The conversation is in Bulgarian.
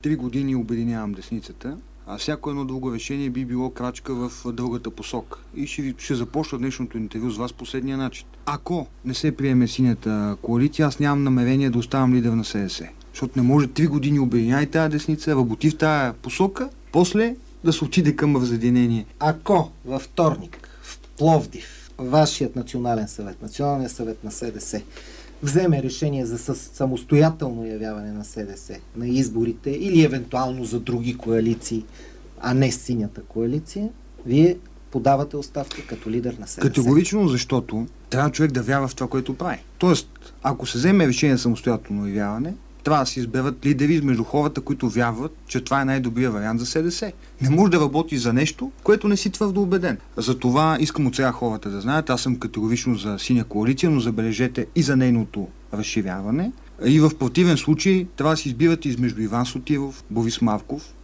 3 години обединявам десницата, а всяко едно друго решение би било крачка в другата посока. И ще започна днешното интервю с вас последния начин. Ако не се приеме синята коалиция, аз нямам намерение да оставам лидер на СДС. Защото не може 3 години обединяй тази десница, работи в тая посока, после да се отиде към разединение. Ако във вторник в Пловдив вашият национален съвет, националният съвет на СДС, вземе решение за самостоятелно явяване на СДС на изборите или евентуално за други коалиции, а не синята коалиция, вие подавате оставка като лидер на СДС. Категорично, защото трябва човек да вярва в това, което прави. Тоест, ако се вземе решение за самостоятелно явяване, трябва да се изберат лидери между хората, които вярват, че това е най-добрият вариант за СДС. Не може да работи за нещо, което не си твърдо убеден. Затова искам от сега хората да знаят, аз съм категорично за синя коалиция, но забележете и за нейното разширяване. И в противен случай трябва да се избират измежду Иван Сотиров, Борис Марков